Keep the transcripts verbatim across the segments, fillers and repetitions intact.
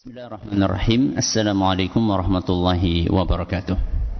Bismillahirrahmanirrahim. Assalamualaikum warahmatullahi wabarakatuh.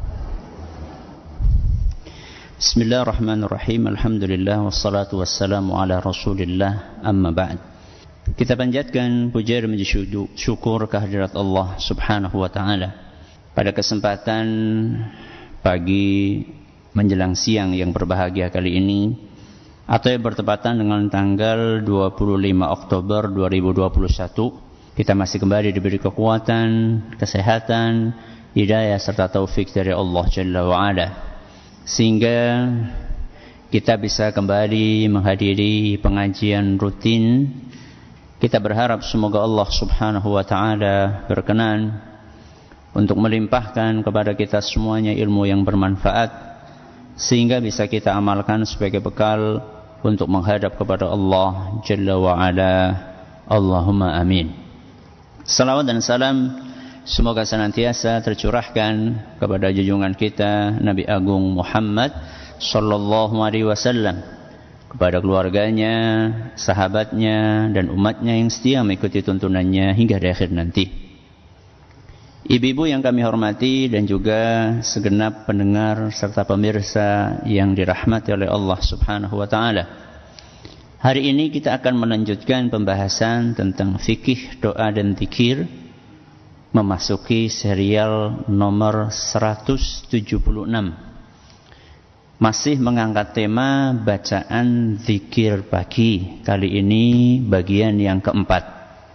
Bismillahirrahmanirrahim. Alhamdulillah wassalatu wassalamu ala Rasulillah, amma ba'd. Kita panjatkan puja dan puji syukur kehadirat Allah Subhanahu wa taala pada kesempatan pagi menjelang siang yang berbahagia kali ini, atau yang bertepatan dengan tanggal dua puluh lima Oktober dua ribu dua puluh satu. Kita masih kembali diberi kekuatan, kesehatan, hidayah serta taufik dari Allah Jalla wa'ala, sehingga kita bisa kembali menghadiri pengajian rutin. Kita berharap semoga Allah Subhanahu wa ta'ala berkenan untuk melimpahkan kepada kita semuanya ilmu yang bermanfaat, sehingga bisa kita amalkan sebagai bekal untuk menghadap kepada Allah Jalla wa'ala. Allahumma amin. Salawat dan salam semoga senantiasa tercurahkan kepada junjungan kita Nabi Agung Muhammad sallallahu alaihi wasallam, kepada keluarganya, sahabatnya, dan umatnya yang setia mengikuti tuntunannya hingga di akhir nanti. Ibu-ibu yang kami hormati dan juga segenap pendengar serta pemirsa yang dirahmati oleh Allah Subhanahu wa taala. Hari ini kita akan melanjutkan pembahasan tentang fikih doa dan zikir, memasuki serial nomor seratus tujuh puluh enam. Masih mengangkat tema bacaan zikir pagi. Kali ini bagian yang keempat.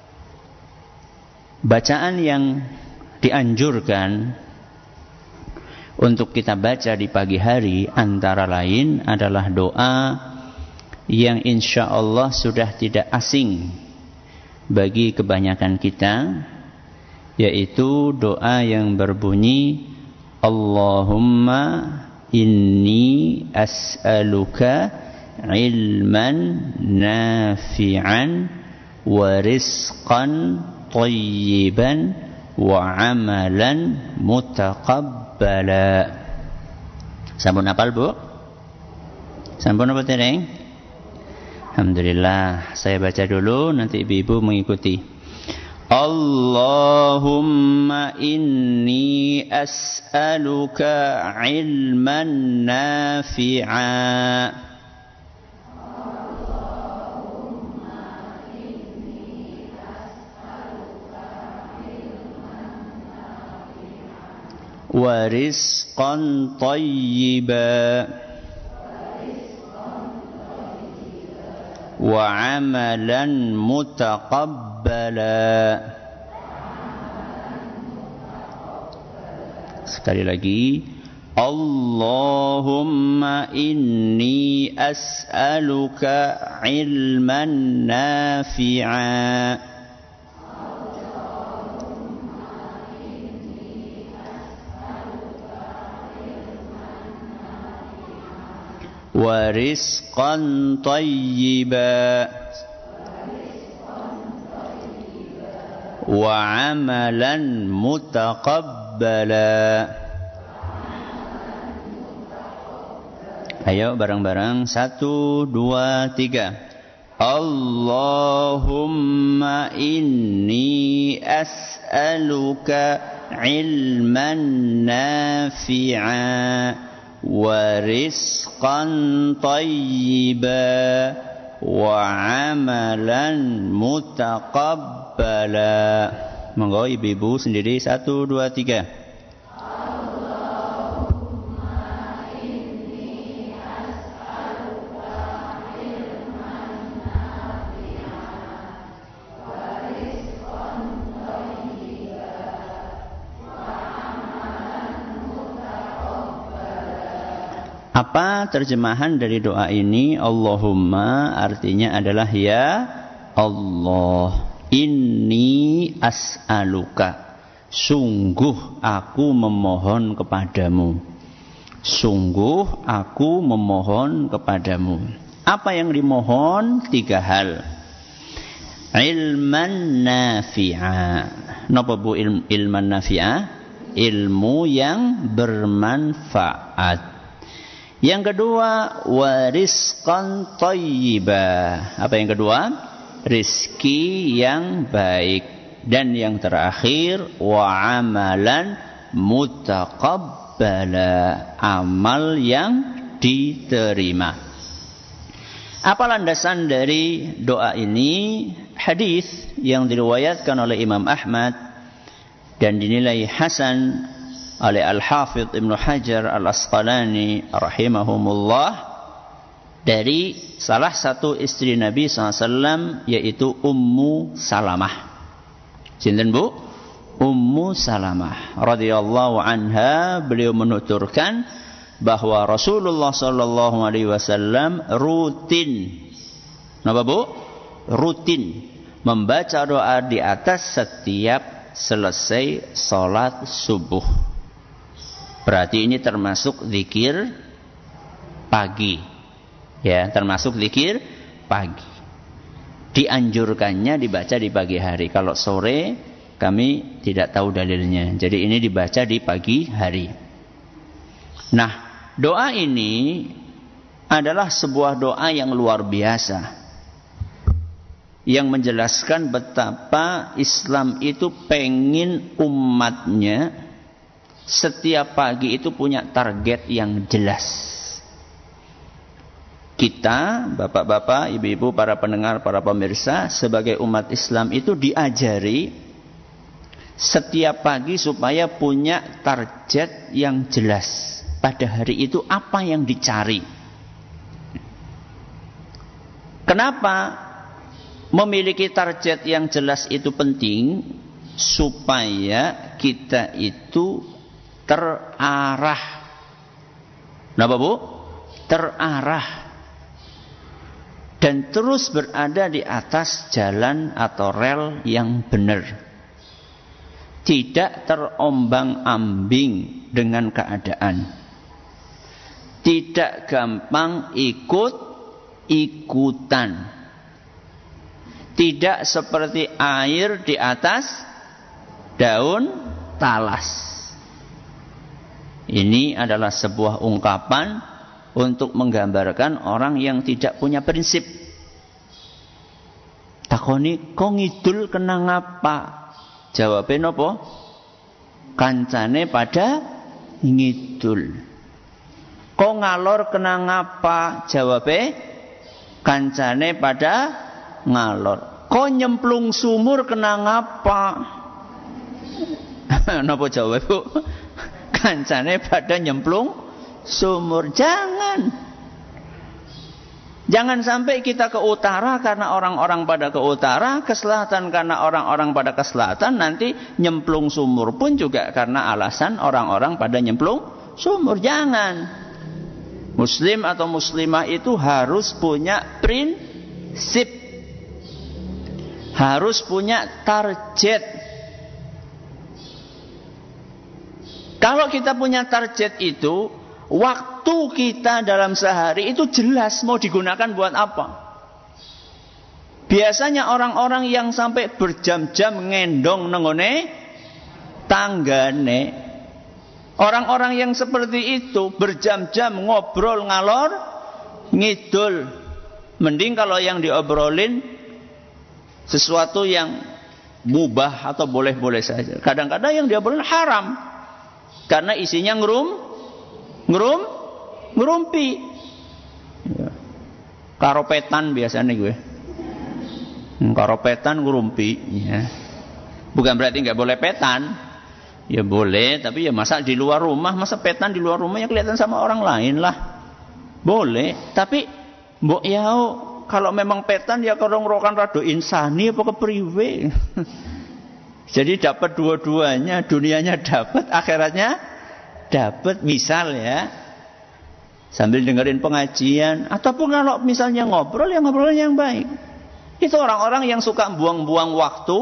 Bacaan yang dianjurkan untuk kita baca di pagi hari antara lain adalah doa yang insya Allah sudah tidak asing bagi kebanyakan kita, yaitu doa yang berbunyi Allahumma inni as'aluka ilman nafi'an wa rizqan tayyiban wa amalan mutaqabbala. Sampun hafal, Bu? Sampun apa tereng? Alhamdulillah, saya baca dulu, nanti ibu-ibu mengikuti. Allahumma inni as'aluka ilman nafi'a wa rizqan tayyiban wa amalan mutaqabbala. Sekali lagi, Allahumma inni as'aluka ilman nafi'a wa rizqan tayyiban wa amalan mutaqabbala. Ayo bareng-bareng, satu, dua, tiga. Allahumma inni as'aluka ilman nafi'a wa rizqan tayyiban wa amalan mutaqabbala. Monggo ibu-ibu sendiri, satu, dua, tiga. Allahumma inni as'aluka ilman nafi'an wa rizqan tayyiban wa amalan mutaqabbala. Apa terjemahan dari doa ini? Allahumma artinya adalah ya Allah, inni as'aluka, sungguh aku memohon kepadamu. Sungguh aku memohon kepadamu. Apa yang dimohon? Tiga hal. Ilman nafi'a. Napa Bu ilm, ilman nafi'a? Ilmu yang bermanfaat. Yang kedua, warizqan thayyibah. Apa yang kedua? Rizki yang baik. dan yang terakhir wa amalan mutaqabbala, amal yang diterima. Apa landasan dari doa ini? Hadis yang diriwayatkan oleh Imam Ahmad dan dinilai hasan oleh Al-Hafidh Ibnu Hajar Al-Asqalani rahimahumullah dari salah satu istri Nabi shallallahu alaihi wasallam, yaitu Ummu Salamah. Sinten Bu? Ummu Salamah radhiyallahu anha. Beliau menuturkan bahwa Rasulullah sallallahu alaihi wasallam rutin, napa Bu? Rutin membaca doa di atas setiap selesai salat subuh. Berarti ini termasuk zikir pagi. Ya, termasuk zikir pagi. Dianjurkannya dibaca di pagi hari. Kalau sore kami tidak tahu dalilnya. Jadi ini dibaca di pagi hari. Nah, doa ini adalah sebuah doa yang luar biasa, yang menjelaskan betapa Islam itu pengen umatnya setiap pagi itu punya target yang jelas. Kita, bapak-bapak, ibu-ibu, para pendengar, para pemirsa, sebagai umat Islam itu diajari setiap pagi supaya punya target yang jelas. Pada hari itu apa yang dicari? Kenapa memiliki target yang jelas itu penting? Supaya kita itu terarah. Kenapa Bu? Terarah. Dan terus berada di atas jalan atau rel yang benar. Tidak terombang-ambing dengan keadaan. Tidak gampang ikut-ikutan. Tidak seperti air di atas daun talas. Ini adalah sebuah ungkapan untuk menggambarkan orang yang tidak punya prinsip. Takoni, kok ngidul kena ngapa? Jawabnya apa? Kancane pada ngidul. Kok ngalor kena ngapa? Jawabnya kancane pada ngalor. Kok nyemplung sumur kena ngapa? Napa jawab Bu? Kancane pada nyemplung sumur. Jangan. Jangan sampai kita ke utara karena orang-orang pada ke utara, ke selatan karena orang-orang pada ke selatan, nanti nyemplung sumur pun juga karena alasan orang-orang pada nyemplung sumur. Jangan. Muslim atau muslimah itu harus punya prinsip. Harus punya target. Kalau kita punya target itu, waktu kita dalam sehari itu jelas mau digunakan buat apa. Biasanya orang-orang yang sampai berjam-jam ngendong nengone tanggane, orang-orang yang seperti itu berjam-jam ngobrol ngalor ngidul. Mending kalau yang diobrolin sesuatu yang mubah atau boleh-boleh saja. Kadang-kadang yang diobrolin haram karena isinya ngerum ngerum ngerumpi. Ya. Karopetan biasanya gue. Karopetan ngerumpi. Ya. Bukan berarti nggak boleh petan. Ya boleh, tapi ya masa di luar rumah, masa petan di luar rumah ya kelihatan sama orang lain lah. Boleh, tapi mbok yao kalau memang petan ya kerong-rokan rado insani apa kepriwe. Jadi dapat dua-duanya, dunianya dapat, akhiratnya dapat. Misal ya, sambil dengerin pengajian, ataupun kalau misalnya ngobrol, ya ngobrol yang baik. Itu orang-orang yang suka buang-buang waktu,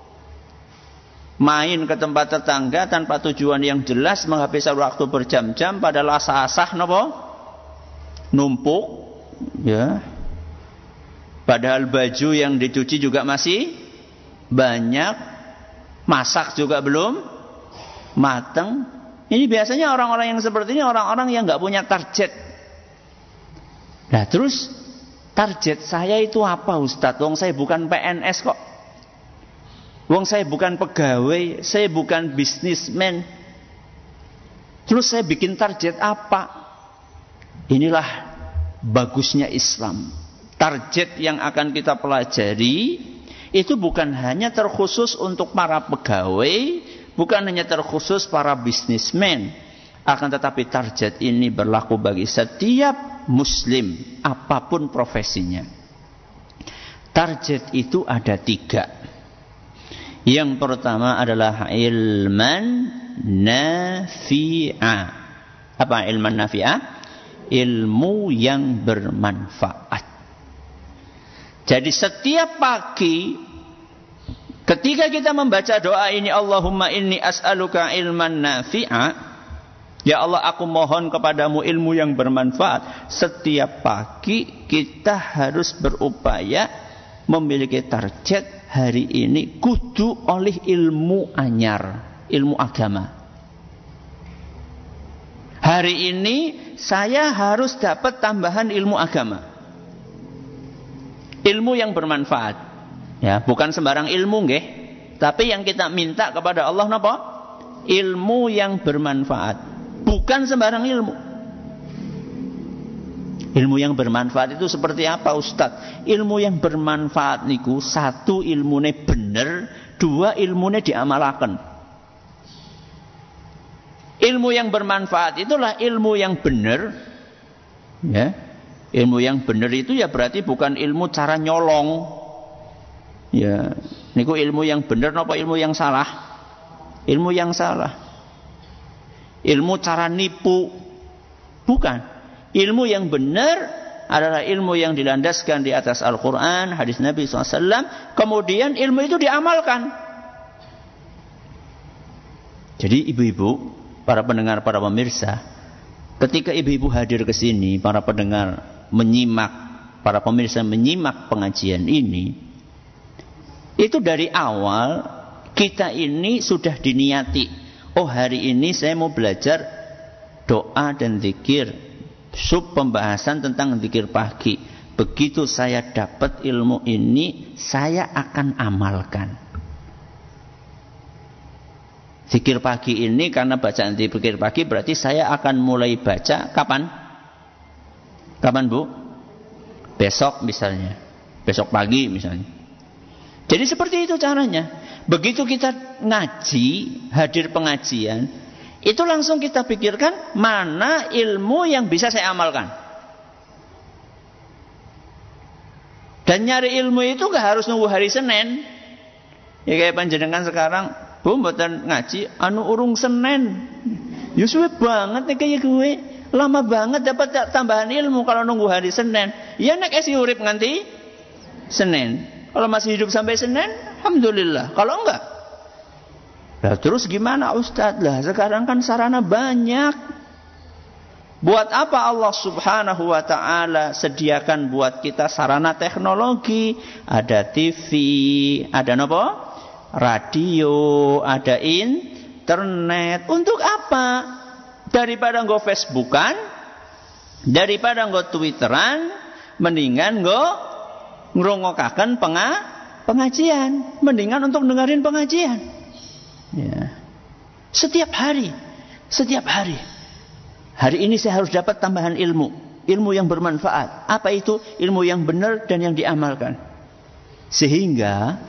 main ke tempat tetangga tanpa tujuan yang jelas, menghabiskan waktu berjam-jam pada asah-asah nopo numpuk, ya. Padahal baju yang dicuci juga masih banyak, masak juga belum mateng. Ini biasanya orang-orang yang seperti ini orang-orang yang nggak punya target. Nah terus target saya itu apa Ustadz? Wong saya bukan P N S kok. Wong saya bukan pegawai, saya bukan bisnismen. Terus saya bikin target apa? Inilah bagusnya Islam. Target yang akan kita pelajari itu bukan hanya terkhusus untuk para pegawai, bukan hanya terkhusus para bisnismen. Akan tetapi target ini berlaku bagi setiap muslim, apapun profesinya. Target itu ada tiga. Yang pertama adalah ilman nafi'a. Apa ilman nafi'a? Ilmu yang bermanfaat. Jadi setiap pagi ketika kita membaca doa ini, Allahumma inni as'aluka ilman nafi'a, ya Allah aku mohon kepadamu ilmu yang bermanfaat. Setiap pagi kita harus berupaya memiliki target hari ini kudu oleh ilmu anyar, ilmu agama. Hari ini saya harus dapat tambahan ilmu agama. Ilmu yang bermanfaat. Ya, bukan sembarang ilmu nggih, tapi yang kita minta kepada Allah napa? Ilmu yang bermanfaat. Bukan sembarang ilmu. Ilmu yang bermanfaat itu seperti apa, Ustaz? Ilmu yang bermanfaat niku satu ilmune bener, dua ilmune diamalaken. Ilmu yang bermanfaat itulah ilmu yang bener. Ya. Ilmu yang bener itu ya berarti bukan ilmu cara nyolong. Ya, niku ilmu yang bener napa ilmu yang salah? Ilmu yang salah. Ilmu cara nipu. Bukan. Ilmu yang benar adalah ilmu yang dilandaskan di atas Al-Quran, hadis Nabi shallallahu alaihi wasallam. Kemudian ilmu itu diamalkan. Jadi ibu-ibu, para pendengar, para pemirsa, ketika ibu-ibu hadir ke sini, para pendengar menyimak, para pemirsa menyimak pengajian ini, itu dari awal kita ini sudah diniati. Oh, hari ini saya mau belajar doa dan zikir. Sub pembahasan tentang zikir pagi. Begitu saya dapat ilmu ini, saya akan amalkan. Zikir pagi ini karena bacaan zikir pagi berarti saya akan mulai baca kapan? Kapan, Bu? Besok misalnya. Besok pagi misalnya. Jadi seperti itu caranya. Begitu kita ngaji, hadir pengajian, itu langsung kita pikirkan mana ilmu yang bisa saya amalkan. Dan nyari ilmu itu gak harus nunggu hari Senin. Ya kayak panjenengan sekarang, Bu mboten ngaji anu urung Senin. Ya suwe banget nih kayak gue. Lama banget dapat tambahan ilmu kalau nunggu hari Senin. Ya nek esi urip nganti Senin. Kalau masih hidup sampai Senin, alhamdulillah. Kalau enggak, nah, terus gimana Ustadz? Lah sekarang kan sarana banyak. Buat apa Allah subhanahu wa ta'ala sediakan buat kita sarana teknologi? Ada T V, ada apa? Radio, ada internet. Untuk apa? Daripada nggo Facebookan, daripada nggo Twitteran, mendingan nggo ngrungokaken pengajian. Mendingan untuk dengerin pengajian. Ya. Setiap hari, setiap hari. Hari ini saya harus dapat tambahan ilmu, ilmu yang bermanfaat. Apa itu? Ilmu yang benar dan yang diamalkan. Sehingga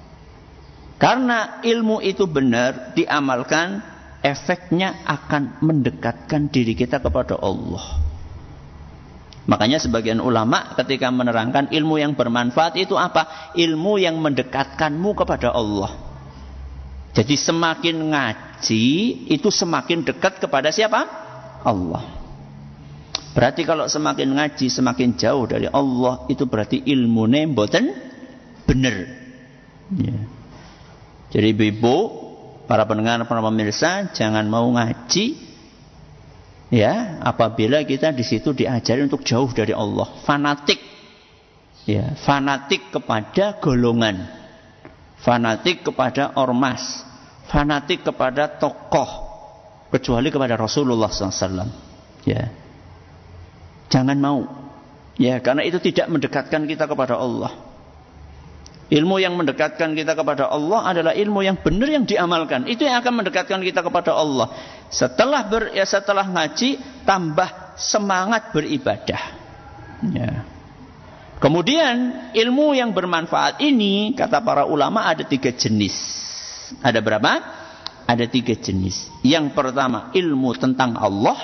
karena ilmu itu benar diamalkan, efeknya akan mendekatkan diri kita kepada Allah. Makanya sebagian ulama ketika menerangkan ilmu yang bermanfaat itu apa? Ilmu yang mendekatkanmu kepada Allah. Jadi semakin ngaji itu semakin dekat kepada siapa? Allah. Berarti kalau semakin ngaji semakin jauh dari Allah, itu berarti ilmune mboten bener. Ya. Jadi ibu-ibu, para pendengar, para pemirsa, jangan mau ngaji ya apabila kita di situ diajari untuk jauh dari Allah, fanatik. Ya, fanatik kepada golongan, fanatik kepada ormas, fanatik kepada tokoh, kecuali kepada Rasulullah shallallahu alaihi wasallam. Ya, jangan mau. Ya, karena itu tidak mendekatkan kita kepada Allah. Ilmu yang mendekatkan kita kepada Allah adalah ilmu yang benar yang diamalkan. Itu yang akan mendekatkan kita kepada Allah. Setelah ber, ya setelah ngaji, tambah semangat beribadah. Ya. Kemudian ilmu yang bermanfaat ini, kata para ulama, ada tiga jenis. Ada berapa? Ada tiga jenis. Yang pertama, ilmu tentang Allah.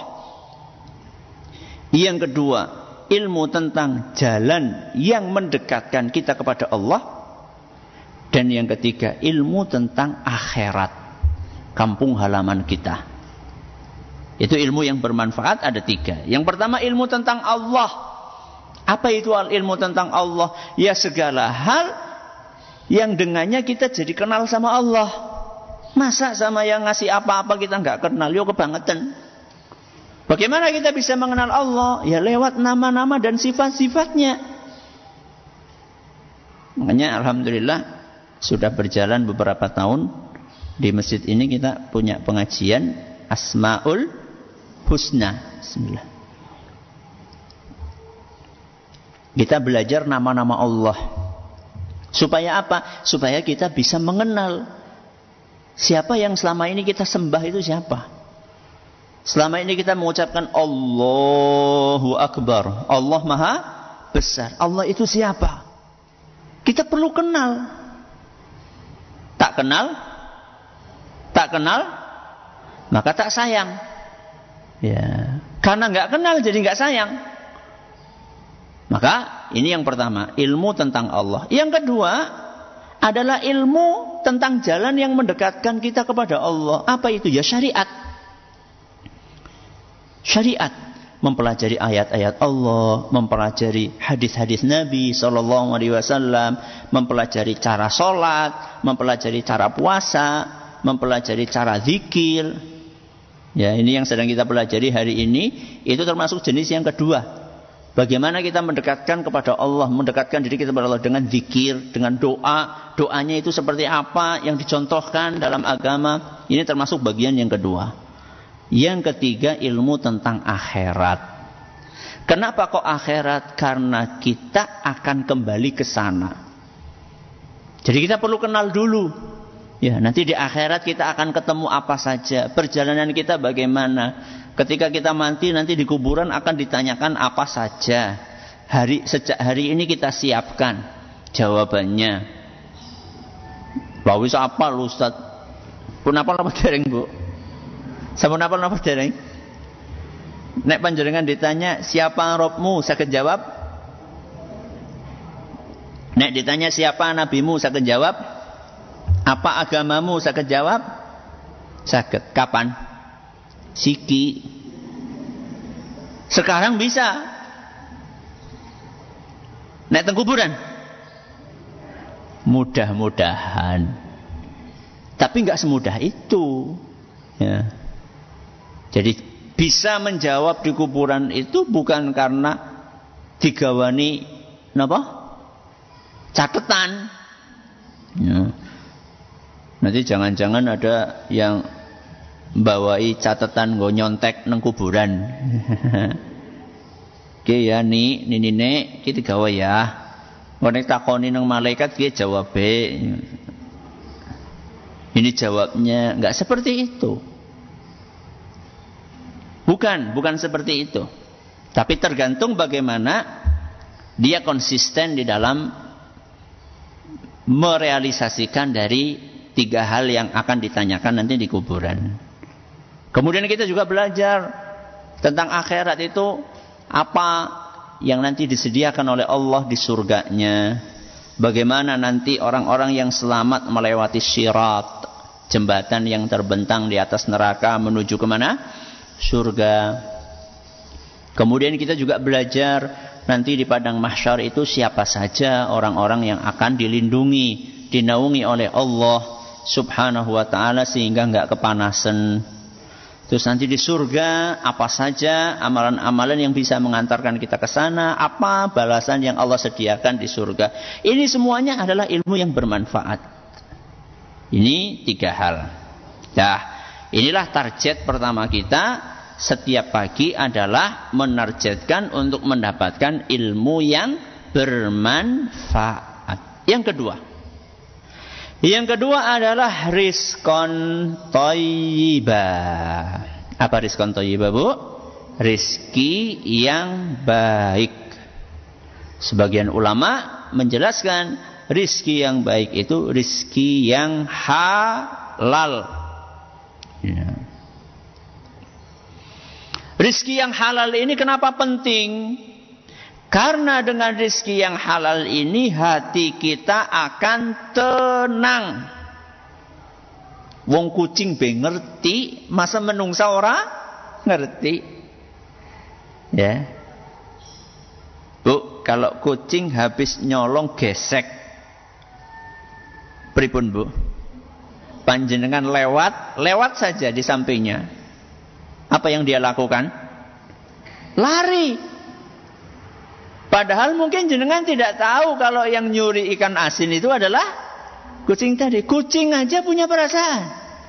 Yang kedua, ilmu tentang jalan yang mendekatkan kita kepada Allah. Dan yang ketiga, ilmu tentang akhirat, kampung halaman kita. Itu ilmu yang bermanfaat, ada tiga. Yang pertama, ilmu tentang Allah. Apa itu ilmu tentang Allah? Ya, segala hal yang dengannya kita jadi kenal sama Allah. Masa sama yang ngasih apa-apa kita nggak kenal? Yo, kebangetan. Bagaimana kita bisa mengenal Allah? Ya lewat nama-nama dan sifat-sifatnya. Makanya alhamdulillah sudah berjalan beberapa tahun di masjid ini kita punya pengajian Asmaul Husna. Bismillah. Kita belajar nama-nama Allah. Supaya apa? Supaya kita bisa mengenal siapa yang selama ini kita sembah itu siapa. Selama ini kita mengucapkan Allahu Akbar, Allah Maha Besar. Allah itu siapa? Kita perlu kenal. Tak kenal, tak kenal, maka tak sayang. Ya, karena nggak kenal jadi nggak sayang. Maka ini yang pertama, ilmu tentang Allah. Yang kedua adalah ilmu tentang jalan yang mendekatkan kita kepada Allah. Apa itu? Ya syariat. Syariat, mempelajari ayat-ayat Allah, mempelajari hadis-hadis Nabi Sallallahu Alaihi Wasallam, mempelajari cara sholat, mempelajari cara puasa, mempelajari cara zikir. Ya, ini yang sedang kita pelajari hari ini. Itu termasuk jenis yang kedua. Bagaimana kita mendekatkan kepada Allah, mendekatkan diri kita kepada Allah dengan zikir, dengan doa. Doanya itu seperti apa yang dicontohkan dalam agama. Ini termasuk bagian yang kedua. Yang ketiga, ilmu tentang akhirat. Kenapa kok akhirat? Karena kita akan kembali ke sana. Jadi kita perlu kenal dulu. Ya, nanti di akhirat kita akan ketemu apa saja. Perjalanan kita bagaimana. Ketika kita mati nanti di kuburan akan ditanyakan apa saja. Hari sejak hari ini kita siapkan jawabannya. Lawis apa lu Ustaz? Kenapa apa dereng, Bu? Sampun apa napa dereng? Nek panjenengan ditanya siapa Rabbmu, saged jawab? Nek ditanya siapa nabimu, saged jawab? Apa agamamu, saged jawab? Saged. Kapan? Siki. Sekarang bisa. Nek teng kuburan? Mudah-mudahan. Tapi enggak semudah itu. Ya. Jadi bisa menjawab di kuburan itu bukan karena digawani napa? Catatan. Ya. Nanti jangan-jangan ada yang bawai catatan nggo nyontek nang kuburan. Ki ya ni ninine ki digawe ya. Nek takoni nang malaikat ki jawabe. Ini jawabnya enggak seperti itu. Bukan, bukan seperti itu. Tapi tergantung bagaimana dia konsisten di dalam merealisasikan dari tiga hal yang akan ditanyakan nanti di kuburan. Kemudian kita juga belajar tentang akhirat itu apa yang nanti disediakan oleh Allah di surganya. Bagaimana nanti orang-orang yang selamat melewati syirat, jembatan yang terbentang di atas neraka menuju kemana? Surga. Kemudian kita juga belajar nanti di padang mahsyar itu siapa saja orang-orang yang akan dilindungi, dinaungi oleh Allah Subhanahu wa ta'ala sehingga enggak kepanasan. Terus nanti di surga apa saja amalan-amalan yang bisa mengantarkan kita ke sana, apa balasan yang Allah sediakan di surga. Ini semuanya adalah ilmu yang bermanfaat. Ini tiga hal. Nah, inilah target pertama kita setiap pagi adalah menargetkan untuk mendapatkan ilmu yang bermanfaat. Yang kedua, Yang kedua adalah rizqan thayyiba. Apa rizqan thayyiba, Bu? Rizki yang baik. Sebagian ulama menjelaskan rizki yang baik itu rizki yang halal. Ya. Rizki yang halal ini kenapa penting? Karena dengan rizki yang halal ini hati kita akan tenang. Wong kucing be ngerti, masa menungsa ora ngerti. Ya. Bu, kalau kucing habis nyolong gesek, pripun, Bu? Panjenengan lewat, lewat saja di sampingnya. Apa yang dia lakukan? Lari. Padahal mungkin jenengan tidak tahu kalau yang nyuri ikan asin itu adalah kucing tadi. Kucing aja punya perasaan.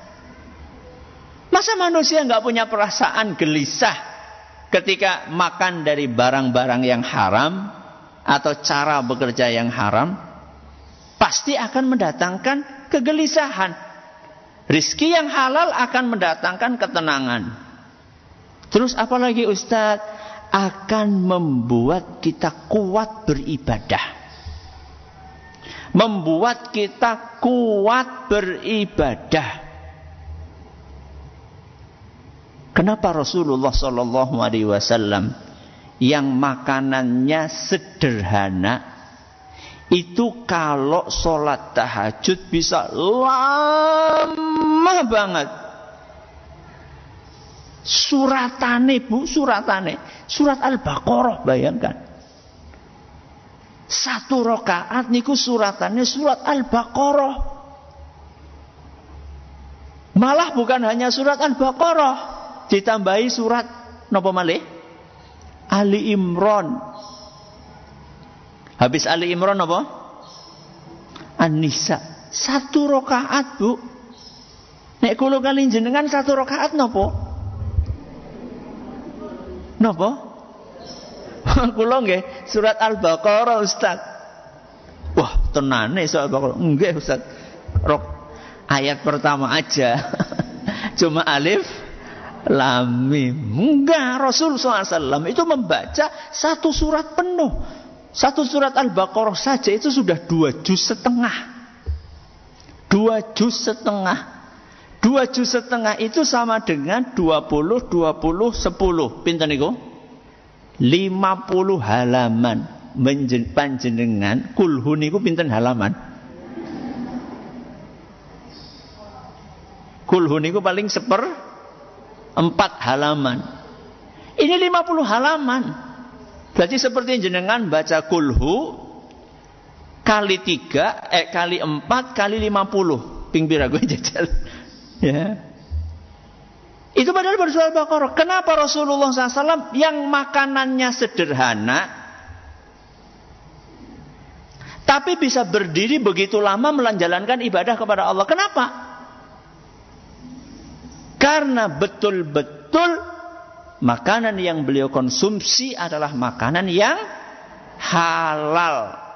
Masa manusia nggak punya perasaan gelisah ketika makan dari barang-barang yang haram atau cara bekerja yang haram? Pasti akan mendatangkan kegelisahan. Rizki yang halal akan mendatangkan ketenangan. Terus apalagi Ustadz? Akan membuat kita kuat beribadah. Membuat kita kuat beribadah. Kenapa Rasulullah Shallallahu Alaihi Wasallam yang makanannya sederhana itu kalau sholat tahajud bisa lama banget. Suratane, Bu, suratane. Surat Al-Baqarah, bayangkan. Satu rakaat niku suratannya surat Al-Baqarah. Malah bukan hanya surat Al-Baqarah, ditambahi surat napa malih? Ali Imran. Habis Ali Imran apa? An-Nisa. Satu rakaat, Bu. Nek kula kali jenengan satu rakaat napa? Napa? Kula nggih surat Al-Baqarah, Ustaz. Wah, tenane surat Al-Baqarah. Nggih, Ustaz. Rok ayat pertama aja. Cuma alif lam mim. Enggak, Rasul sallallahu alaihi wasallam itu membaca satu surat penuh. Satu surat Al-Baqarah saja itu sudah dua juz setengah. Dua juz setengah. Dua juz setengah itu sama dengan dua puluh, dua puluh, sepuluh. Pinten niku? lima puluh halaman. Menjen, panjenengan kulhu niku pinten halaman? Kulhu niku paling seper empat halaman. Ini lima puluh halaman. Berarti seperti jenengan baca kulhu kali tiga, eh kali empat, kali lima puluh. Ping pira gue jajal. Ya. Itu padahal bersurat Al-Baqarah. Kenapa Rasulullah shallallahu alaihi wasallam yang makanannya sederhana tapi bisa berdiri begitu lama menjalankan ibadah kepada Allah? Kenapa? Karena betul-betul makanan yang beliau konsumsi adalah makanan yang halal.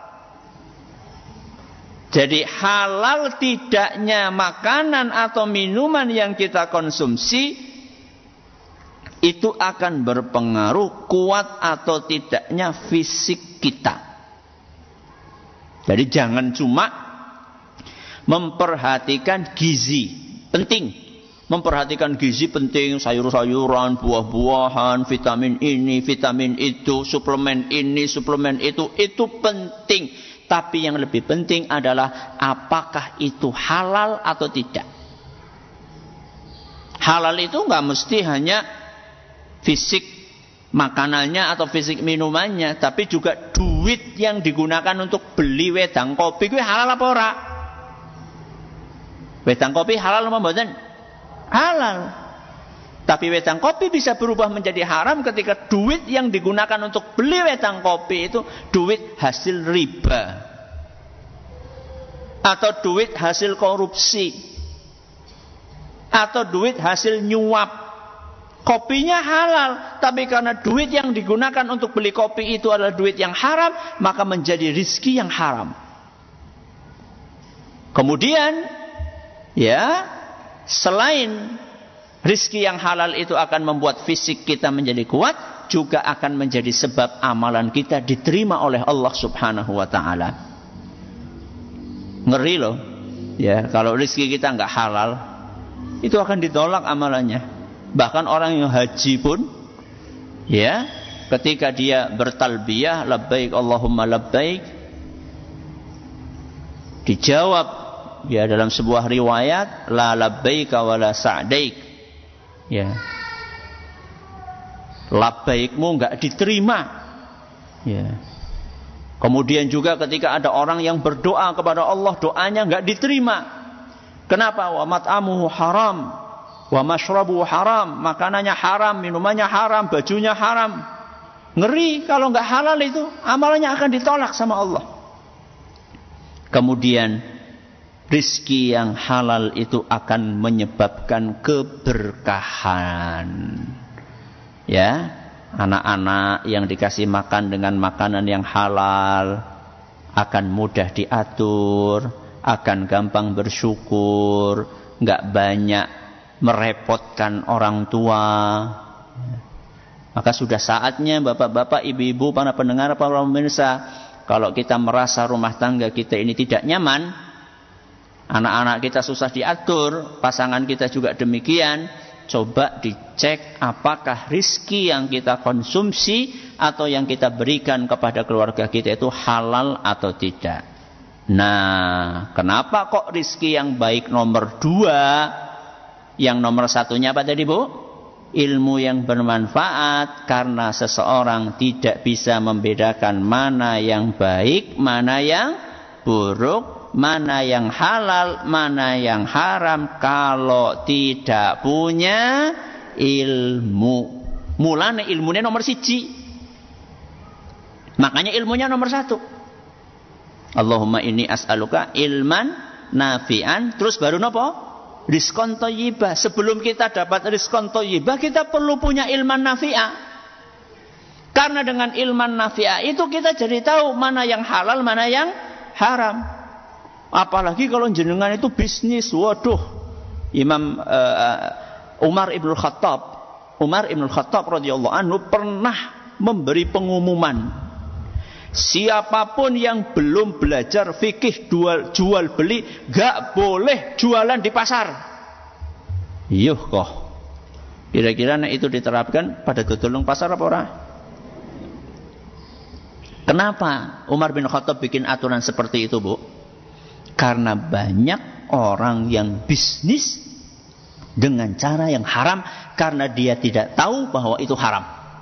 Jadi halal tidaknya makanan atau minuman yang kita konsumsi itu akan berpengaruh kuat atau tidaknya fisik kita. Jadi jangan cuma memperhatikan gizi, penting. Memperhatikan gizi penting, sayur-sayuran, buah-buahan, vitamin ini, vitamin itu, suplemen ini, suplemen itu, itu penting. Tapi yang lebih penting adalah apakah itu halal atau tidak. Halal itu nggak mesti hanya fisik makanannya atau fisik minumannya, tapi juga duit yang digunakan untuk beli wedang kopi itu halal apa ora? Wedang kopi halal apa mboten? Halal. Tapi wedang kopi bisa berubah menjadi haram ketika duit yang digunakan untuk beli wedang kopi itu duit hasil riba. Atau duit hasil korupsi. Atau duit hasil nyuap. Kopinya halal, tapi karena duit yang digunakan untuk beli kopi itu adalah duit yang haram, maka menjadi rizki yang haram. Kemudian ya, selain rizki yang halal itu akan membuat fisik kita menjadi kuat, juga akan menjadi sebab amalan kita diterima oleh Allah Subhanahu wa taala. Ngeri loh. Ya, kalau rizki kita enggak halal, itu akan ditolak amalannya. Bahkan orang yang haji pun ya, ketika dia bertalbiyah labbaik Allahumma labbaik, dijawab ya dalam sebuah riwayat la labbaika wala sa'daik. Ya. Labbaikmu enggak diterima. Ya. Kemudian juga ketika ada orang yang berdoa kepada Allah, doanya enggak diterima. Kenapa? Wa mat'amuhu haram, wa mashrabuhu haram, makanannya haram, minumannya haram, bajunya haram. Ngeri kalau enggak halal itu, amalannya akan ditolak sama Allah. Kemudian rizki yang halal itu akan menyebabkan keberkahan. Ya, anak-anak yang dikasih makan dengan makanan yang halal akan mudah diatur, akan gampang bersyukur, enggak banyak merepotkan orang tua. Maka sudah saatnya bapak-bapak, ibu-ibu, para pendengar, para pemirsa, kalau kita merasa rumah tangga kita ini tidak nyaman, anak-anak kita susah diatur, pasangan kita juga demikian, coba dicek apakah rizki yang kita konsumsi atau yang kita berikan kepada keluarga kita itu halal atau tidak. Nah, kenapa kok rizki yang baik nomor dua, yang nomor satunya apa tadi Bu? Ilmu yang bermanfaat, karena seseorang tidak bisa membedakan mana yang baik, mana yang buruk, mana yang halal, mana yang haram kalau tidak punya ilmu. Mulane ilmunya nomor siji. Makanya ilmunya nomor satu. Allahumma inni as'aluka ilman nafi'an. Terus baru nopo? Rizqan thayyibah. Sebelum kita dapat rizqan thayyibah, kita perlu punya ilman nafi'ah. Karena dengan ilman nafi'ah itu kita jadi tahu mana yang halal, mana yang haram. Apalagi kalau jenengan itu bisnis, waduh. Imam uh, Umar ibn Khattab, Umar ibn Khattab radhiyallahu anhu pernah memberi pengumuman, siapapun yang belum belajar fikih jual, jual beli, gak boleh jualan di pasar. Yuh kok. Kira-kira nah itu diterapkan pada dodolong pasar apa ora? Kenapa Umar bin Khattab bikin aturan seperti itu, Bu? Karena banyak orang yang bisnis dengan cara yang haram karena dia tidak tahu bahwa itu haram.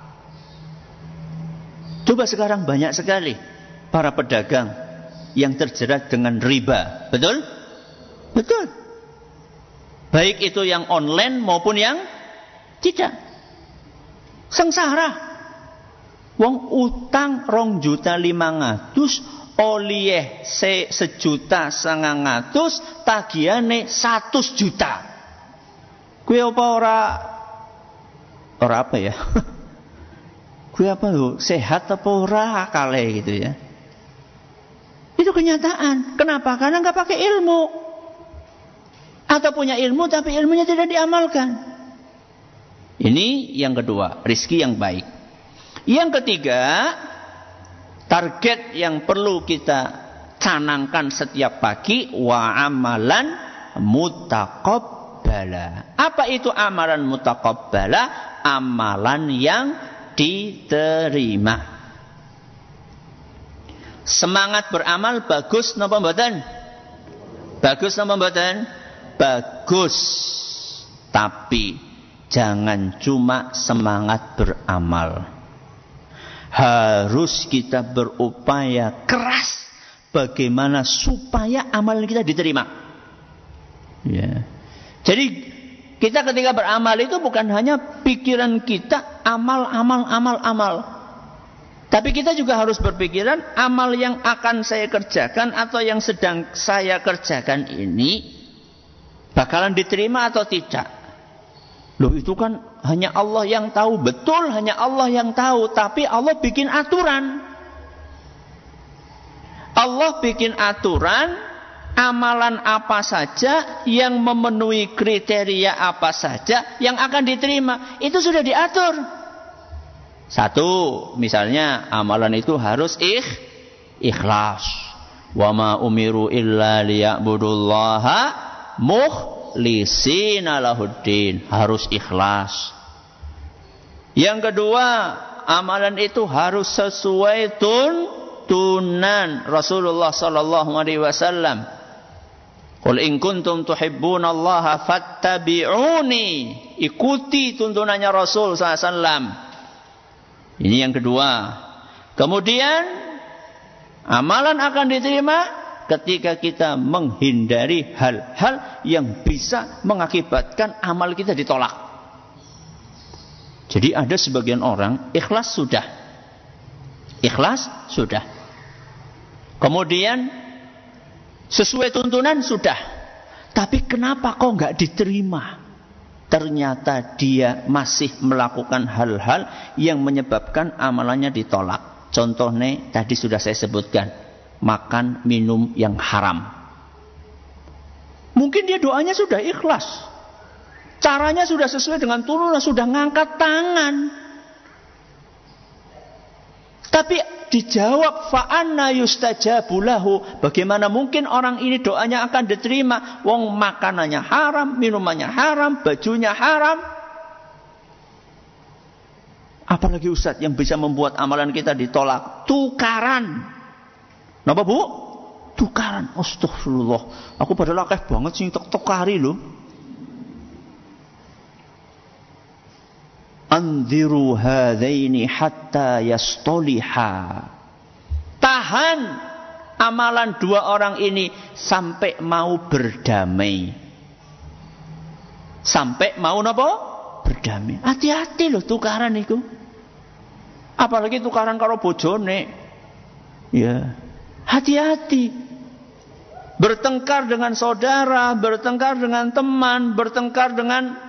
Coba sekarang banyak sekali para pedagang yang terjerat dengan riba. Betul? Betul. Baik itu yang online maupun yang tidak. Sengsara. Wong utang rong juta lima ngatus, oleh se sejuta sangang ngatus, tagiane satus juta. Kue apa ora? Ora apa ya? Kue apa lo? Sehat apa ora kale gitu ya? Itu kenyataan. Kenapa? Karena nggak pakai ilmu. Atau punya ilmu tapi ilmunya tidak diamalkan. Ini yang kedua, rizki yang baik. Yang ketiga, target yang perlu kita canangkan setiap pagi, wa amalan mutaqabbala. Apa itu amalan mutaqabbala? Amalan yang diterima. Semangat beramal bagus napa mboten? Bagus napa mboten? Bagus. Tapi jangan cuma semangat beramal. Harus kita berupaya keras bagaimana supaya amalan kita diterima. Ya. Jadi kita ketika beramal itu bukan hanya pikiran kita amal, amal, amal, amal. Tapi kita juga harus berpikiran amal yang akan saya kerjakan atau yang sedang saya kerjakan ini bakalan diterima atau tidak. Loh itu kan hanya Allah yang tahu. Betul, hanya Allah yang tahu. Tapi Allah bikin aturan. Allah bikin aturan amalan apa saja yang memenuhi kriteria apa saja yang akan diterima. Itu sudah diatur. Satu, misalnya amalan itu harus ikh, ikhlas. Wa ma umiru illa liya'budullaha mukhlisina lahuddin. Harus ikhlas. Yang kedua, amalan itu harus sesuai tuntunan Rasulullah sallallahu alaihi wasallam. Qul in kuntum tuhibbunallaha fattabi'uni. Ikuti tuntunannya Rasul sallallahu alaihi wasallam. Ini yang kedua. Kemudian amalan akan diterima ketika kita menghindari hal-hal yang bisa mengakibatkan amal kita ditolak. Jadi ada sebagian orang ikhlas sudah. Ikhlas sudah. Kemudian sesuai tuntunan sudah. Tapi kenapa kok nggak diterima? Ternyata dia masih melakukan hal-hal yang menyebabkan amalannya ditolak. Contohnya tadi sudah saya sebutkan. Makan, minum yang haram. Mungkin dia doanya sudah ikhlas. Caranya sudah sesuai dengan tuntunan. Sudah ngangkat tangan. Tapi dijawab fa'anna yustajabu lahu. Bagaimana mungkin orang ini doanya akan diterima? Wong makanannya haram, minumannya haram, bajunya haram. Apalagi Ustaz yang bisa membuat amalan kita ditolak? Tukaran. Napa Bu? Tukaran. Astagfirullah. Aku padahal akeh banget sing tok-tokari lho. Anziru hadaini hatta yastoliha. Tahan amalan dua orang ini sampai mau berdamai. Sampai mau napa? Berdamai. Hati-hati loh tukaran itu. Apalagi tukaran karo bojone. Ya. Hati-hati. Bertengkar dengan saudara, bertengkar dengan teman, bertengkar dengan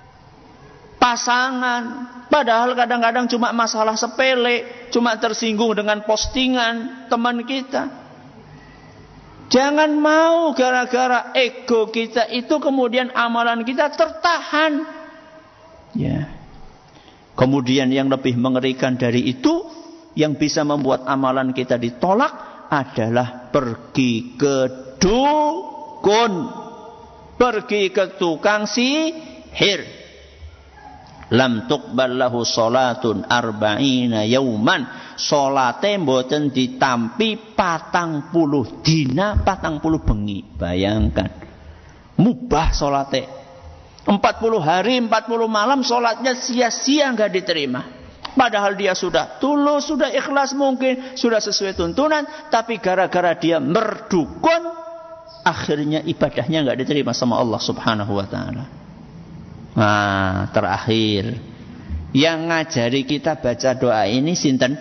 pasangan, padahal kadang-kadang cuma masalah sepele, cuma tersinggung dengan postingan teman kita. Jangan mau gara-gara ego kita itu kemudian amalan kita tertahan. Ya. Kemudian yang lebih mengerikan dari itu, yang bisa membuat amalan kita ditolak adalah pergi ke dukun, pergi ke tukang sihir. Lam tuqbal lahu salatun arba'ina yauman. Salate mboten ditampi patang puluh dina, patang puluh bengi. Bayangkan. Mubah salate. empat puluh hari, empat puluh malam salatnya sia-sia enggak diterima. Padahal dia sudah tulus, sudah ikhlas mungkin, sudah sesuai tuntunan, tapi gara-gara dia merdukun, akhirnya ibadahnya enggak diterima sama Allah Subhanahu wa taala. Nah, terakhir yang ngajari kita baca doa ini sinten?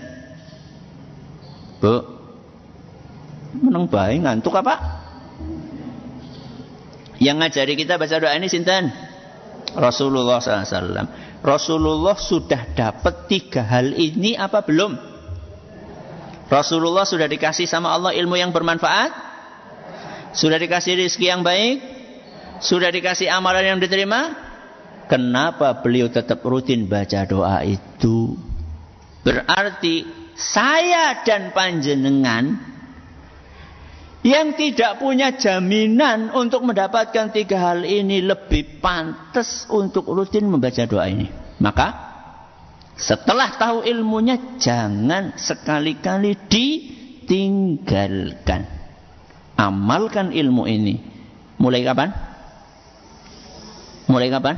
Bu, meneng bae ngantuk apa? Yang ngajari kita baca doa ini sinten? Rasulullah sallallahu alaihi wasallam. Rasulullah sudah dapat tiga hal ini apa belum? Rasulullah sudah dikasih sama Allah ilmu yang bermanfaat? Sudah dikasih rezeki yang baik? Sudah dikasih amalan yang diterima? Kenapa beliau tetap rutin baca doa itu? Berarti saya dan panjenengan yang tidak punya jaminan untuk mendapatkan tiga hal ini lebih pantas untuk rutin membaca doa ini. Maka setelah tahu ilmunya jangan sekali-kali ditinggalkan. Amalkan ilmu ini. Mulai kapan? Mulai kapan?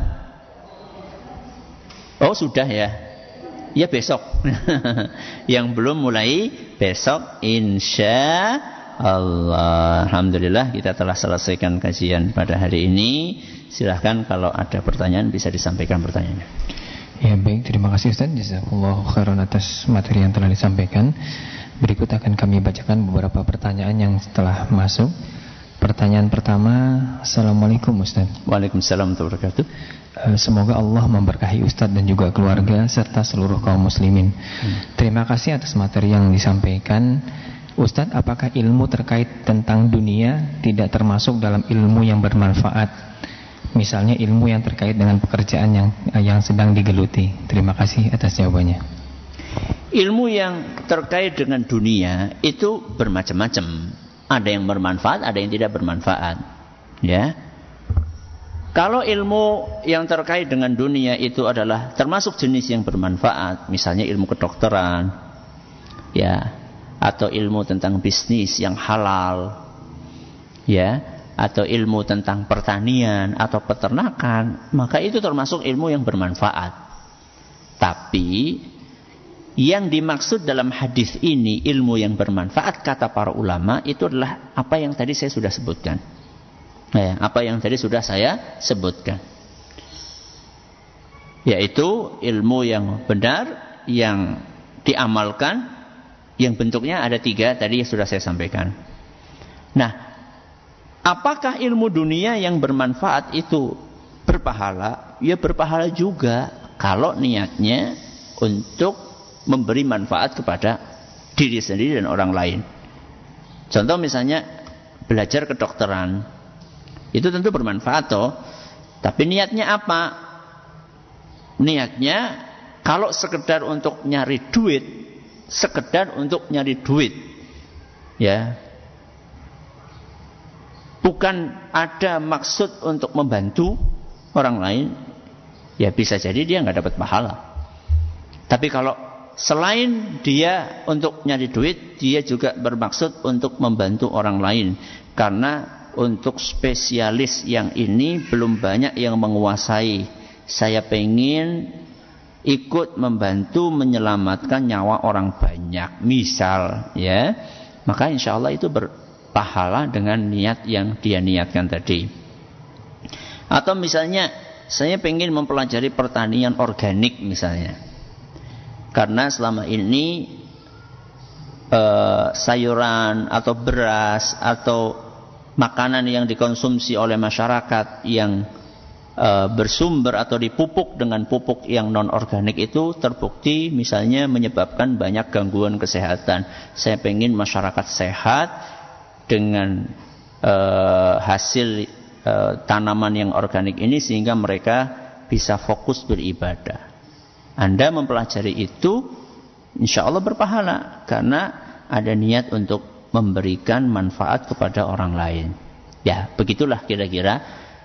Oh sudah ya. Ya besok. Yang belum mulai besok insya Allah. Alhamdulillah kita telah selesaikan kajian pada hari ini. Silahkan kalau ada pertanyaan bisa disampaikan pertanyaannya. Ya baik, terima kasih Ustaz. Jazakallahu khairan atas materi yang telah disampaikan. Berikut akan kami bacakan beberapa pertanyaan yang telah masuk. Pertanyaan pertama, Assalamualaikum Ustaz. Waalaikumsalam warahmatullahi wabarakatuh. Semoga Allah memberkahi Ustaz dan juga keluarga serta seluruh kaum muslimin. hmm. Terima kasih atas materi yang disampaikan. Ustadz, apakah ilmu terkait tentang dunia tidak termasuk dalam ilmu yang bermanfaat? Misalnya ilmu yang terkait dengan pekerjaan yang yang sedang digeluti. Terima kasih atas jawabannya. Ilmu yang terkait dengan dunia itu bermacam-macam. Ada yang bermanfaat, ada yang tidak bermanfaat. Ya. Kalau ilmu yang terkait dengan dunia itu adalah termasuk jenis yang bermanfaat, misalnya ilmu kedokteran, ya, atau ilmu tentang bisnis yang halal, ya, atau ilmu tentang pertanian atau peternakan, maka itu termasuk ilmu yang bermanfaat. Tapi yang dimaksud dalam hadis ini ilmu yang bermanfaat, kata para ulama, itu adalah apa yang tadi saya sudah sebutkan. Ya, apa yang tadi sudah saya sebutkan, yaitu ilmu yang benar, yang diamalkan, yang bentuknya ada tiga tadi yang sudah saya sampaikan. Nah, apakah ilmu dunia yang bermanfaat itu berpahala? Ya berpahala juga kalau niatnya untuk memberi manfaat kepada diri sendiri dan orang lain. Contoh misalnya belajar kedokteran, itu tentu bermanfaat toh. Tapi niatnya apa? Niatnya kalau sekedar untuk nyari duit, sekedar untuk nyari duit, ya, bukan ada maksud untuk membantu orang lain, ya bisa jadi dia nggak dapat pahala. Tapi kalau selain dia untuk nyari duit, dia juga bermaksud untuk membantu orang lain, karena untuk spesialis yang ini belum banyak yang menguasai. Saya pengen ikut membantu menyelamatkan nyawa orang banyak, misal, ya, maka insya Allah itu berpahala dengan niat yang dia niatkan tadi. Atau misalnya saya pengen mempelajari pertanian organik misalnya, karena selama ini eh, sayuran atau beras atau makanan yang dikonsumsi oleh masyarakat yang e, bersumber atau dipupuk dengan pupuk yang non-organik itu terbukti misalnya menyebabkan banyak gangguan kesehatan. Saya pengen masyarakat sehat dengan e, hasil e, tanaman yang organik ini sehingga mereka bisa fokus beribadah. Anda mempelajari itu insya Allah berpahala karena ada niat untuk memberikan manfaat kepada orang lain. Ya, begitulah kira-kira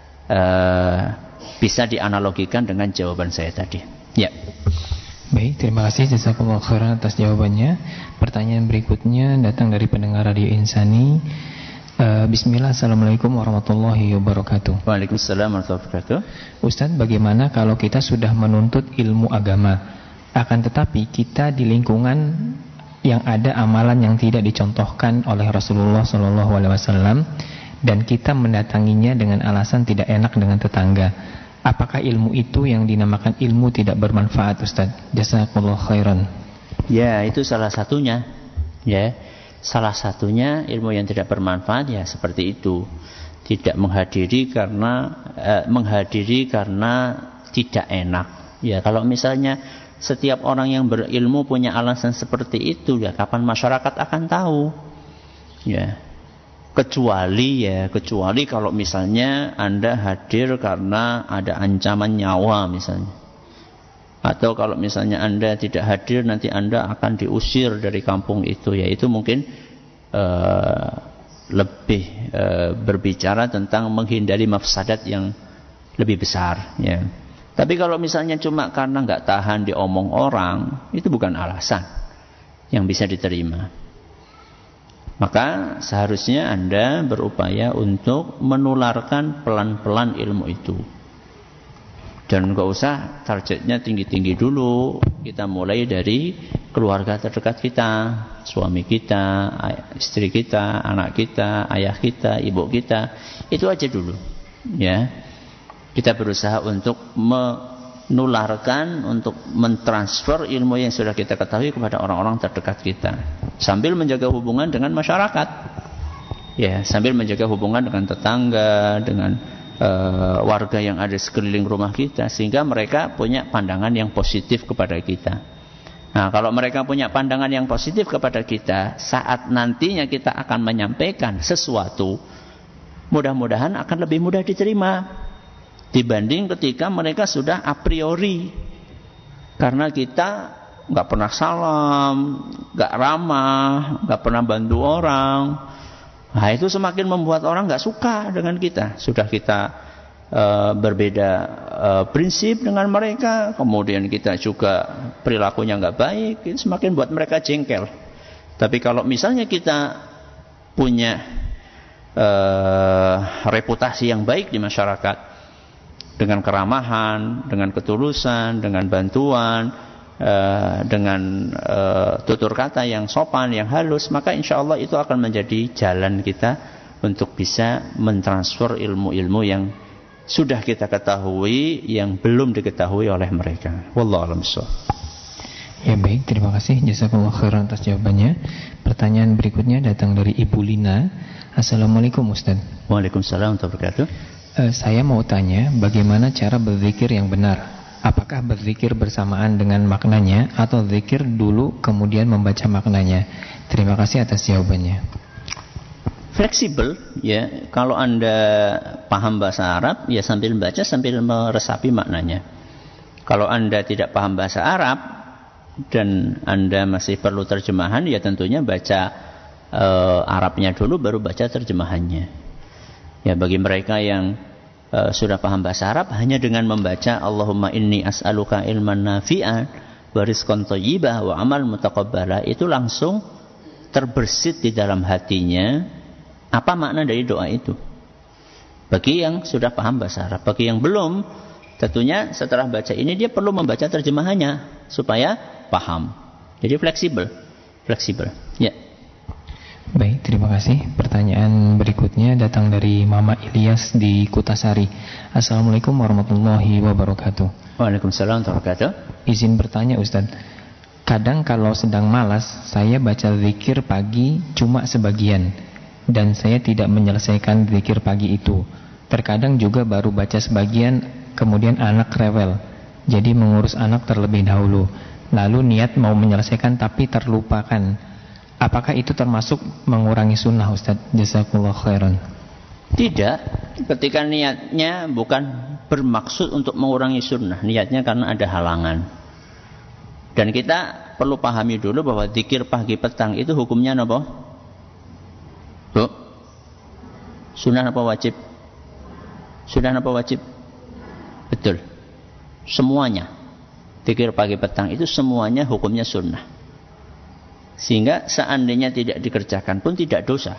uh, bisa dianalogikan dengan jawaban saya tadi. Ya. Baik, terima kasih jazakallahu khairan atas jawabannya. Pertanyaan berikutnya datang dari pendengar Radio Insani. Uh, Bismillah, assalamualaikum warahmatullahi wabarakatuh. Waalaikumsalam warahmatullahi wabarakatuh. Ustaz, bagaimana kalau kita sudah menuntut ilmu agama, akan tetapi kita di lingkungan yang ada amalan yang tidak dicontohkan oleh Rasulullah shallallahu alaihi wasallam dan kita mendatanginya dengan alasan tidak enak dengan tetangga, apakah ilmu itu yang dinamakan ilmu tidak bermanfaat, Ustaz? Jazakallahu khairan. Ya, itu salah satunya. Ya, salah satunya ilmu yang tidak bermanfaat ya seperti itu, tidak menghadiri karena eh, menghadiri karena tidak enak. Ya, kalau misalnya setiap orang yang berilmu punya alasan seperti itu, ya kapan masyarakat akan tahu? Ya, kecuali ya, kecuali kalau misalnya Anda hadir karena ada ancaman nyawa misalnya, atau kalau misalnya Anda tidak hadir nanti Anda akan diusir dari kampung itu, ya itu mungkin uh, lebih uh, berbicara tentang menghindari mafsadat yang lebih besar, ya. Tapi kalau misalnya cuma karena nggak tahan diomong orang, itu bukan alasan yang bisa diterima. Maka seharusnya Anda berupaya untuk menularkan pelan-pelan ilmu itu. Dan nggak usah targetnya tinggi-tinggi dulu. Kita mulai dari keluarga terdekat kita, suami kita, istri kita, anak kita, ayah kita, ibu kita. Itu aja dulu, ya. Kita berusaha untuk menularkan, untuk mentransfer ilmu yang sudah kita ketahui kepada orang-orang terdekat kita, sambil menjaga hubungan dengan masyarakat, ya, sambil menjaga hubungan dengan tetangga, dengan uh, warga yang ada sekeliling rumah kita, sehingga mereka punya pandangan yang positif kepada kita. Nah, kalau mereka punya pandangan yang positif kepada kita, saat nantinya kita akan menyampaikan sesuatu, mudah-mudahan akan lebih mudah diterima dibanding ketika mereka sudah a priori. Karena kita nggak pernah salam, nggak ramah, nggak pernah bantu orang. Nah, itu semakin membuat orang nggak suka dengan kita. Sudah kita Uh, berbeda uh, prinsip dengan mereka, kemudian kita juga perilakunya nggak baik, itu semakin buat mereka jengkel. Tapi kalau misalnya kita punya uh, reputasi yang baik di masyarakat, dengan keramahan, dengan ketulusan, dengan bantuan, uh, dengan uh, tutur kata yang sopan, yang halus, maka insya Allah itu akan menjadi jalan kita untuk bisa mentransfer ilmu-ilmu yang sudah kita ketahui yang belum diketahui oleh mereka. Wallahu a'lam bishawab. Ya baik, terima kasih jazakallahu khairan atas jawabannya. Pertanyaan berikutnya datang dari Ibu Lina. Assalamualaikum Ustaz. Waalaikumsalam warahmatullahi wabarakatuh. Uh, saya mau tanya bagaimana cara berzikir yang benar? Apakah berzikir bersamaan dengan maknanya atau zikir dulu kemudian membaca maknanya? Terima kasih atas jawabannya. Fleksibel, ya. Kalau Anda paham bahasa Arab, ya sambil baca sambil meresapi maknanya. Kalau Anda tidak paham bahasa Arab dan Anda masih perlu terjemahan, ya tentunya baca uh, Arabnya dulu baru baca terjemahannya. Ya, bagi mereka yang uh, sudah paham bahasa Arab, hanya dengan membaca Allahumma inni as'aluka ilman nafi'an wa rizqan thayyibah wa amal mutaqabbala, itu langsung terbersit di dalam hatinya apa makna dari doa itu. Bagi yang sudah paham bahasa Arab. Bagi yang belum, tentunya setelah baca ini dia perlu membaca terjemahannya supaya paham. Jadi fleksibel, fleksibel. Ya. Baik, terima kasih. Pertanyaan berikutnya datang dari Mama Ilyas di Kutasari. Assalamualaikum warahmatullahi wabarakatuh. Waalaikumsalam warahmatullahi wabarakatuh. Izin bertanya Ustaz. Kadang kalau sedang malas, saya baca zikir pagi cuma sebagian, dan saya tidak menyelesaikan zikir pagi itu. Terkadang juga baru baca sebagian, kemudian anak rewel, jadi mengurus anak terlebih dahulu. Lalu niat mau menyelesaikan tapi terlupakan. Apakah itu termasuk mengurangi sunnah Ustaz? Jazakallahu khairan. Tidak, ketika niatnya bukan bermaksud untuk mengurangi sunnah, niatnya karena ada halangan. Dan kita perlu pahami dulu bahwa zikir pagi petang itu hukumnya apa? Bu, sunnah apa wajib? Sunnah apa wajib? Betul. Semuanya. Zikir pagi petang itu semuanya hukumnya sunnah. Sehingga seandainya tidak dikerjakan pun tidak dosa.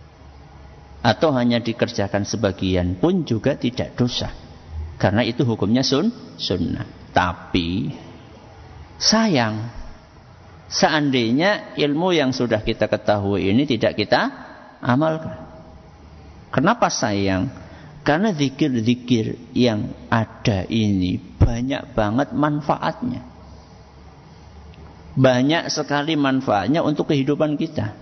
Atau hanya dikerjakan sebagian pun juga tidak dosa. Karena itu hukumnya sun, sunnah. Tapi sayang, seandainya ilmu yang sudah kita ketahui ini tidak kita amalkan. Kenapa sayang? Karena zikir-zikir yang ada ini banyak banget manfaatnya. Banyak sekali manfaatnya untuk kehidupan kita.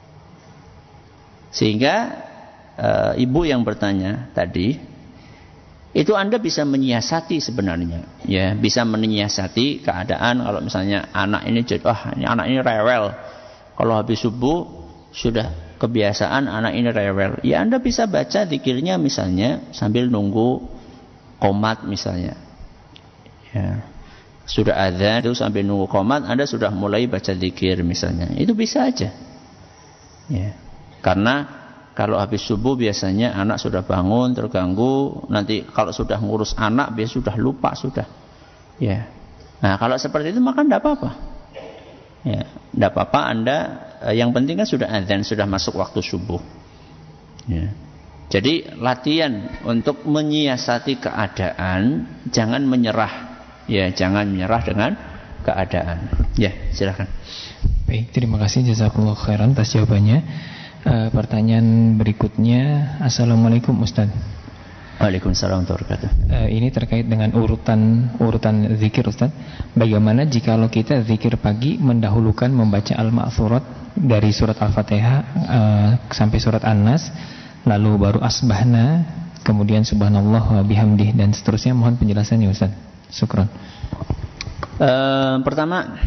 Sehingga e, ibu yang bertanya tadi, itu Anda bisa menyiasati sebenarnya, ya, bisa menyiasati keadaan. Kalau misalnya anak ini jadi, ah, ini anak ini rewel. Kalau habis subuh sudah kebiasaan anak ini rewel, ya Anda bisa baca zikirnya misalnya sambil nunggu qomat misalnya. Ya. Sudah adzan itu sambil nunggu qomat Anda sudah mulai baca zikir misalnya. Itu bisa aja. Ya. Karena kalau habis subuh biasanya anak sudah bangun terganggu, nanti kalau sudah ngurus anak biasanya sudah lupa sudah. Ya. Nah, kalau seperti itu maka tidak apa-apa. Ya, tidak apa-apa Anda. Yang penting kan sudah adzan, sudah masuk waktu subuh. Ya. Jadi latihan untuk menyiasati keadaan, jangan menyerah. Ya, jangan menyerah dengan keadaan. Ya, silakan. Baik, terima kasih jazakallahu khairan atas jawabannya. Uh, pertanyaan berikutnya, Assalamualaikum Ustaz. Waalaikumsalam warahmatullahi wabarakatuh. Uh, ini terkait dengan urutan urutan zikir Ustaz. Bagaimana jikalau kita zikir pagi mendahulukan membaca Al-Ma'thurat dari surat Al-Fatihah uh, sampai surat An-Nas, lalu baru Asbahna, kemudian Subhanallah wa bihamdih dan seterusnya. Mohon penjelasannya Ustaz. Syukran. Uh, pertama,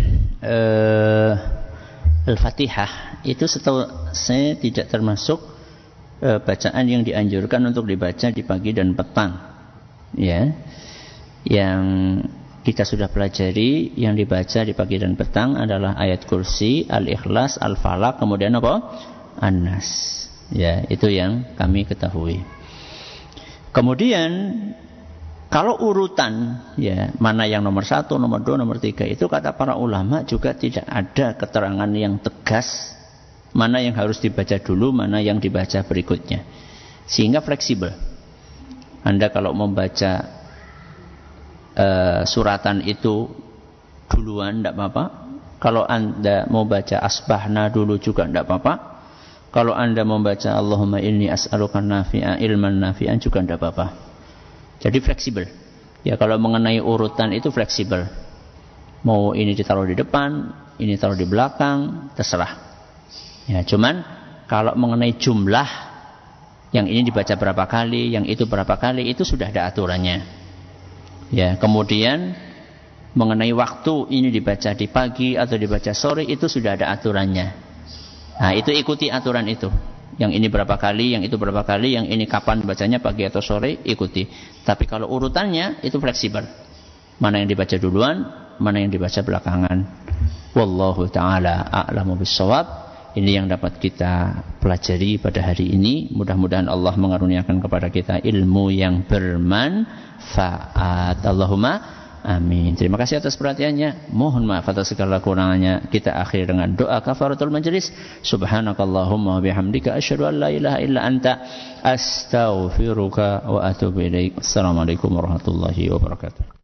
uh, Al-Fatihah itu setahu saya tidak termasuk uh, bacaan yang dianjurkan untuk dibaca di pagi dan petang. Ya, yang kita sudah pelajari yang dibaca di pagi dan petang adalah ayat kursi, Al-Ikhlas, Al-Falaq, kemudian apa? An-Nas. Ya, itu yang kami ketahui. Kemudian kalau urutan, ya, mana yang nomor satu, nomor dua, nomor tiga, itu kata para ulama juga tidak ada keterangan yang tegas mana yang harus dibaca dulu, mana yang dibaca berikutnya. Sehingga fleksibel. Anda kalau membaca uh, suratan itu duluan tidak apa-apa. Kalau Anda mau baca asbahna dulu juga tidak apa-apa. Kalau Anda membaca Allahumma inni as'aluka nafi'a ilman nafi'an juga tidak apa-apa. Jadi fleksibel. Ya, kalau mengenai urutan itu fleksibel. Mau ini ditaruh di depan, ini taruh di belakang, terserah. Ya, cuman kalau mengenai jumlah, yang ini dibaca berapa kali, yang itu berapa kali, itu sudah ada aturannya. Ya, kemudian mengenai waktu, ini dibaca di pagi atau dibaca sore, itu sudah ada aturannya. Nah, itu ikuti aturan itu. Yang ini berapa kali, yang itu berapa kali, yang ini kapan bacanya, pagi atau sore, ikuti. Tapi kalau urutannya itu fleksibel. Mana yang dibaca duluan, mana yang dibaca belakangan. Wallahu ta'ala a'lamu bissawab. Ini yang dapat kita pelajari pada hari ini. Mudah-mudahan Allah mengaruniakan kepada kita ilmu yang bermanfaat. Allahumma amin. Terima kasih atas perhatiannya. Mohon maaf atas segala kurangannya. Kita akhiri dengan doa kafaratul majlis. Subhanakallahumma bihamdika asyhadu an la ilaha illa anta astaghfiruka wa atubu ilaik. Assalamualaikum warahmatullahi wabarakatuh.